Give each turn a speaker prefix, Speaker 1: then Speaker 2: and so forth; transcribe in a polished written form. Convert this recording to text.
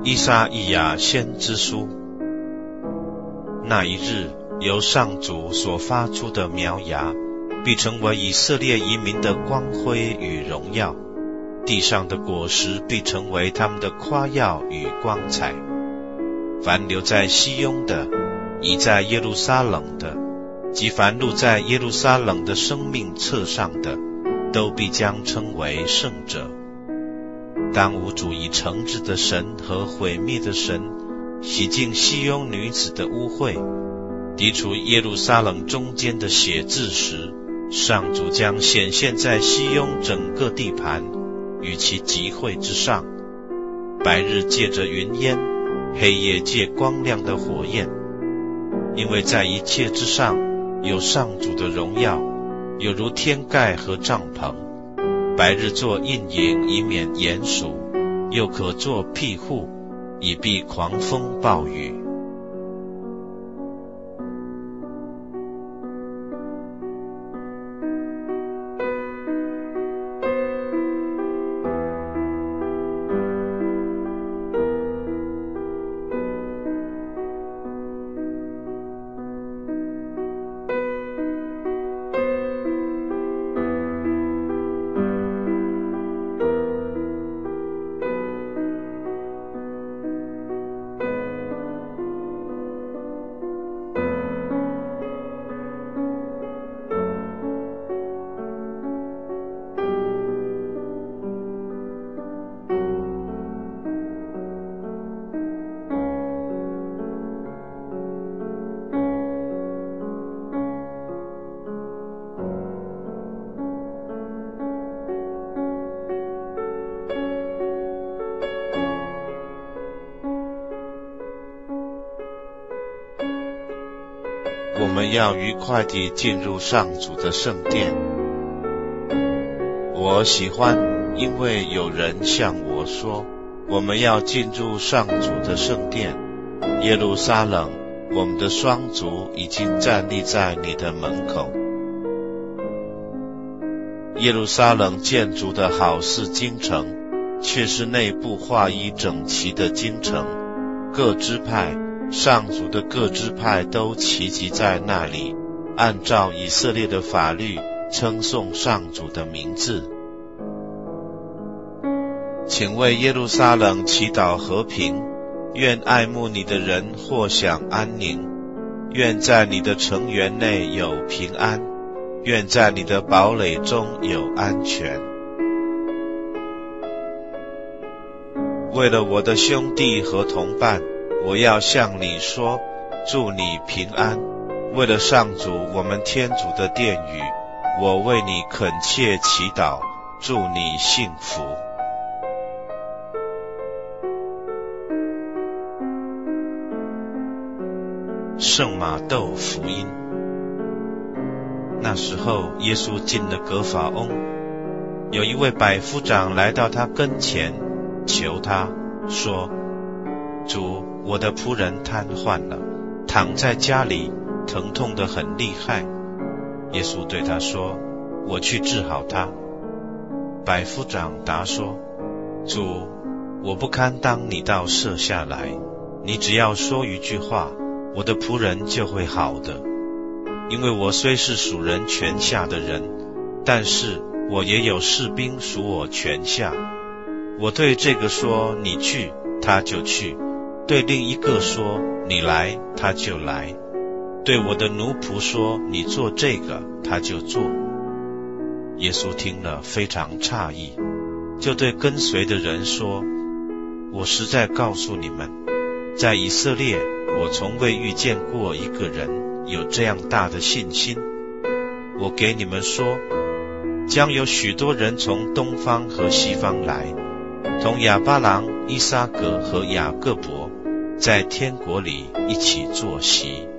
Speaker 1: 以赛亚先知书。那一日，由上主所发出的苗芽，必成为以色列移民的光辉与荣耀，地上的果实必成为他们的夸耀与光彩。凡留在西雍的，已在耶路撒冷的，及凡录在耶路撒冷的生命册上的，都必将称为圣者。当无主以惩治的神和毁灭的神洗净西雍女子的污秽，涤除耶路撒冷中间的血渍时，上主将显现在西雍整个地盘与其集会之上。白日借着云烟，黑夜借光亮的火焰，因为在一切之上有上主的荣耀，有如天盖和帐篷。白日做印影，以免炎暑，又可做庇护，以避狂风暴雨。我们要愉快地进入上主的圣殿。我喜欢，因为有人向我说，我们要进入上主的圣殿。耶路撒冷，我们的双足已经站立在你的门口。耶路撒冷建筑的好似京城，却是内部划一整齐的京城，各支派，上主的各支派都齐集在那里，按照以色列的法律称颂上主的名字。请为耶路撒冷祈祷和平，愿爱慕你的人获享安宁，愿在你的城垣内有平安，愿在你的堡垒中有安全。为了我的兄弟和同伴，我要向你说，祝你平安。为了上主我们天主的殿宇，我为你恳切祈祷，祝你幸福。圣马窦福音。那时候，耶稣进了革法翁，有一位百夫长来到他跟前，求他说，主，我的仆人瘫痪了，躺在家里，疼痛得很厉害。耶稣对他说，我去治好他。百夫长答说，主，我不堪当你到舍下来，你只要说一句话，我的仆人就会好的。因为我虽是属人权下的人，但是我也有士兵属我权下。我对这个说，你去，他就去；对另一个说，你来，他就来；对我的奴仆说，你做这个，他就做。耶稣听了非常诧异，就对跟随的人说，我实在告诉你们，在以色列，我从未遇见过一个人有这样大的信心。我给你们说，将有许多人从东方和西方来，同亚巴郎、伊撒格和雅各伯在天国里一起坐席。